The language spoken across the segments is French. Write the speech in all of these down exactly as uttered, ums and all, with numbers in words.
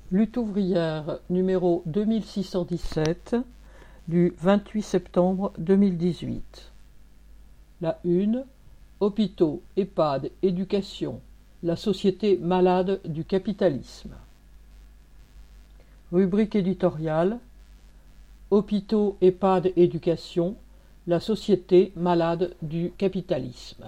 Lutte ouvrière numéro deux mille six cent dix-sept du vingt-huit septembre deux mille dix-huit. La une, hôpitaux, EHPAD, éducation, la société malade du capitalisme. Rubrique éditoriale, hôpitaux, EHPAD, éducation, la société malade du capitalisme.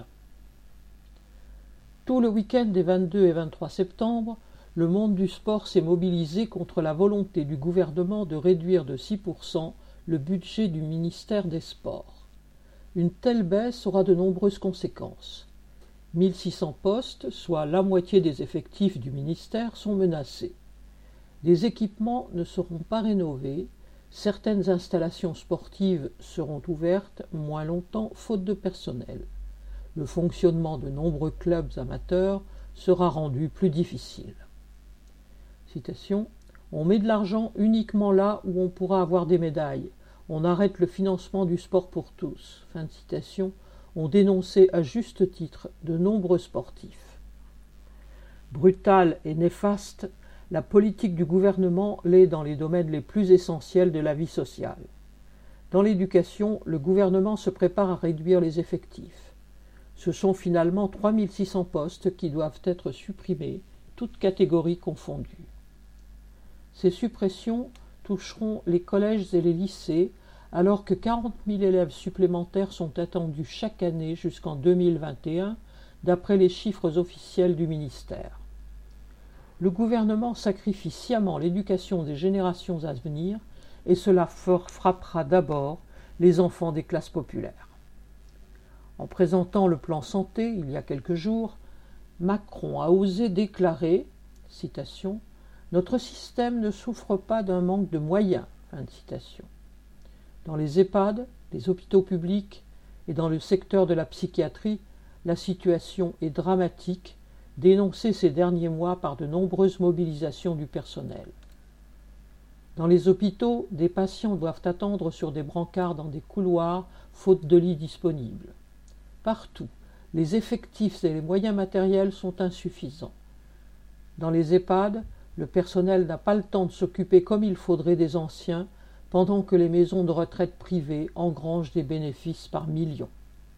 Tout le week-end des vingt-deux et vingt-trois septembre, le monde du sport s'est mobilisé contre la volonté du gouvernement de réduire de six pour cent le budget du ministère des Sports. Une telle baisse aura de nombreuses conséquences. mille six cents postes, soit la moitié des effectifs du ministère, sont menacés. Des équipements ne seront pas rénovés, certaines installations sportives seront ouvertes moins longtemps faute de personnel. Le fonctionnement de nombreux clubs amateurs sera rendu plus difficile. Citation, « On met de l'argent uniquement là où on pourra avoir des médailles. On arrête le financement du sport pour tous. » Fin de citation, ont dénoncé à juste titre de nombreux sportifs. Brutale et néfaste, la politique du gouvernement l'est dans les domaines les plus essentiels de la vie sociale. Dans l'éducation, le gouvernement se prépare à réduire les effectifs. Ce sont finalement trois mille six cents postes qui doivent être supprimés, toutes catégories confondues. Ces suppressions toucheront les collèges et les lycées, alors que quarante mille élèves supplémentaires sont attendus chaque année jusqu'en deux mille vingt et un, d'après les chiffres officiels du ministère. Le gouvernement sacrifie sciemment l'éducation des générations à venir, et cela frappera d'abord les enfants des classes populaires. En présentant le plan santé il y a quelques jours, Macron a osé déclarer, citation, « Notre système ne souffre pas d'un manque de moyens ». Fin de citation. Dans les EHPAD, les hôpitaux publics et dans le secteur de la psychiatrie, la situation est dramatique, dénoncée ces derniers mois par de nombreuses mobilisations du personnel. Dans les hôpitaux, des patients doivent attendre sur des brancards dans des couloirs, faute de lits disponibles. Partout, les effectifs et les moyens matériels sont insuffisants. Dans les EHPAD, le personnel n'a pas le temps de s'occuper comme il faudrait des anciens, pendant que les maisons de retraite privées engrangent des bénéfices par millions.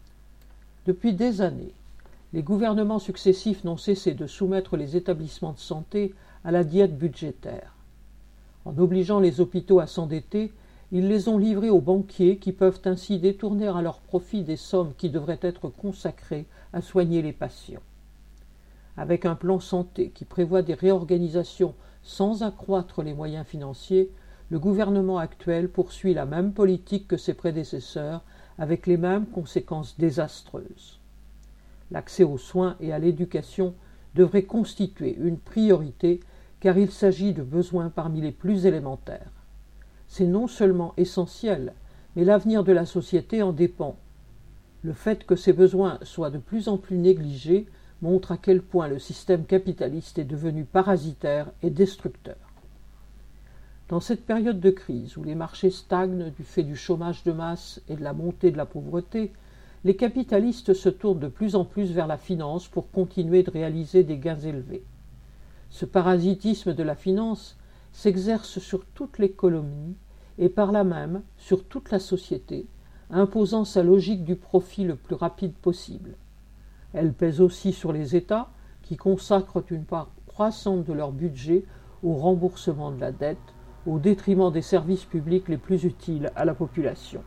Depuis des années, les gouvernements successifs n'ont cessé de soumettre les établissements de santé à la diète budgétaire. En obligeant les hôpitaux à s'endetter, ils les ont livrés aux banquiers qui peuvent ainsi détourner à leur profit des sommes qui devraient être consacrées à soigner les patients. Avec un plan santé qui prévoit des réorganisations sans accroître les moyens financiers, le gouvernement actuel poursuit la même politique que ses prédécesseurs avec les mêmes conséquences désastreuses. L'accès aux soins et à l'éducation devrait constituer une priorité car il s'agit de besoins parmi les plus élémentaires. C'est non seulement essentiel, mais l'avenir de la société en dépend. Le fait que ces besoins soient de plus en plus négligés montre à quel point le système capitaliste est devenu parasitaire et destructeur. Dans cette période de crise où les marchés stagnent du fait du chômage de masse et de la montée de la pauvreté, les capitalistes se tournent de plus en plus vers la finance pour continuer de réaliser des gains élevés. Ce parasitisme de la finance s'exerce sur toute l'économie et par là même sur toute la société, imposant sa logique du profit le plus rapide possible. Elle pèse aussi sur les États qui consacrent une part croissante de leur budget au remboursement de la dette, au détriment des services publics les plus utiles à la population.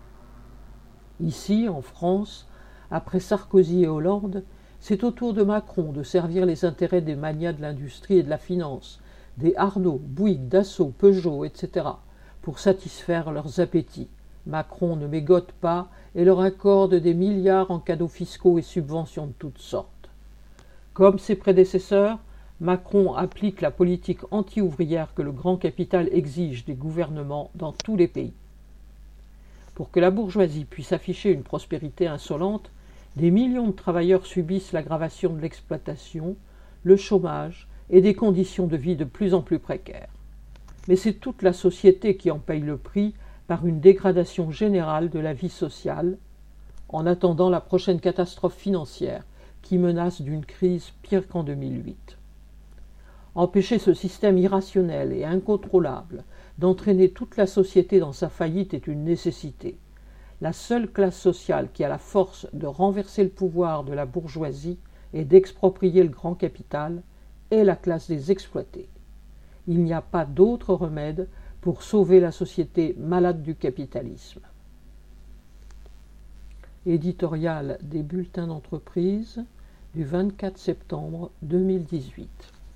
Ici, en France, après Sarkozy et Hollande, c'est au tour de Macron de servir les intérêts des magnats de l'industrie et de la finance, des Arnaud, Bouygues, Dassault, Peugeot, et cetera, pour satisfaire leurs appétits. Macron ne mégote pas et leur accorde des milliards en cadeaux fiscaux et subventions de toutes sortes. Comme ses prédécesseurs, Macron applique la politique anti-ouvrière que le grand capital exige des gouvernements dans tous les pays. Pour que la bourgeoisie puisse afficher une prospérité insolente, des millions de travailleurs subissent l'aggravation de l'exploitation, le chômage et des conditions de vie de plus en plus précaires. Mais c'est toute la société qui en paye le prix par une dégradation générale de la vie sociale, en attendant la prochaine catastrophe financière qui menace d'une crise pire qu'en deux mille huit. Empêcher ce système irrationnel et incontrôlable d'entraîner toute la société dans sa faillite est une nécessité. La seule classe sociale qui a la force de renverser le pouvoir de la bourgeoisie et d'exproprier le grand capital est la classe des exploités. Il n'y a pas d'autre remède pour sauver la société malade du capitalisme. Éditorial des bulletins d'entreprise du vingt-quatre septembre deux mille dix-huit.